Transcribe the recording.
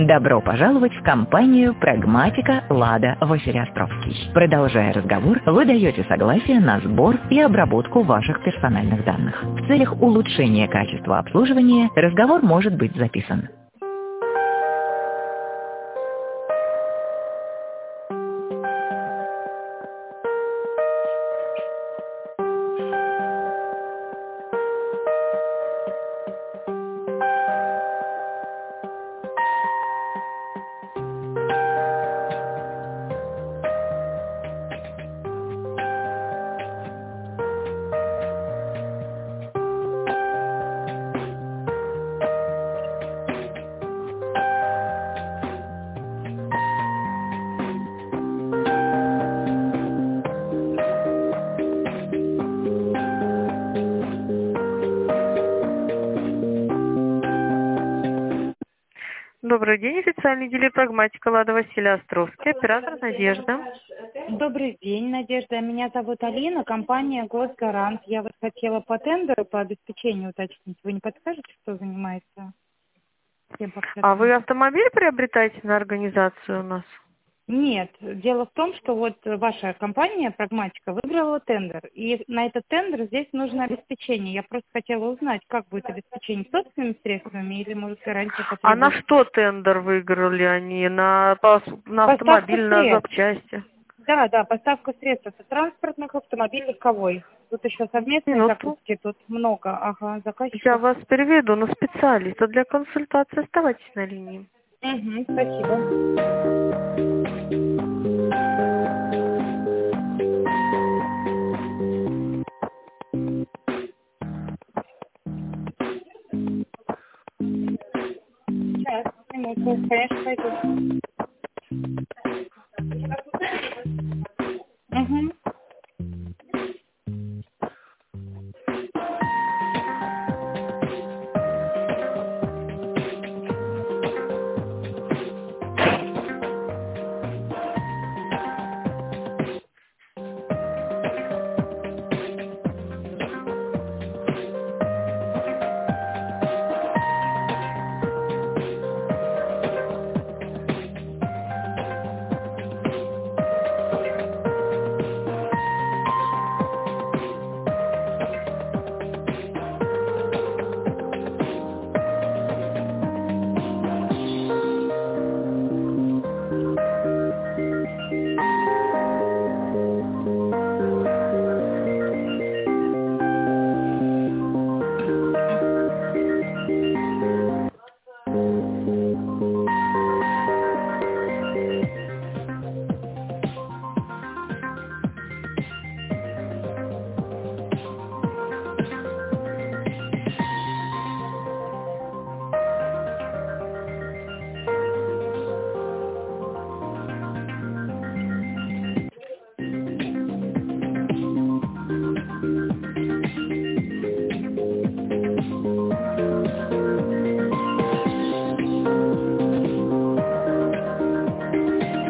Добро пожаловать в компанию «Прагматика Лада» Василий-Островский. Продолжая разговор, вы даете согласие на сбор и обработку ваших персональных данных. В целях улучшения качества обслуживания разговор может быть записан. Добрый день, официальный дилер «Прагматика Лада» Василий-Островский, оператор Надежда. Добрый день, Надежда. Меня зовут Алина, компания «Госгарант». Я вот хотела по тендеру, по обеспечению уточнить. Вы не подскажете, кто занимается? А вы автомобиль приобретаете на организацию у нас? Нет. Дело в том, что вот ваша компания «Прагматика» выиграла тендер. И на этот тендер здесь нужно обеспечение. Я просто хотела узнать, как будет обеспечение, собственными средствами или, может, гарантия потребуется. А на что тендер выиграли они? На автомобиль, на запчасти? Да, поставка средств транспортных, автомобиль легковой. Тут еще совместные закупки, тут много. Ага, заказчиков. Я вас переведу на специалиста для консультации. Оставайтесь на линии. Угу, спасибо. Сейчас, минутку, конечно, пойду.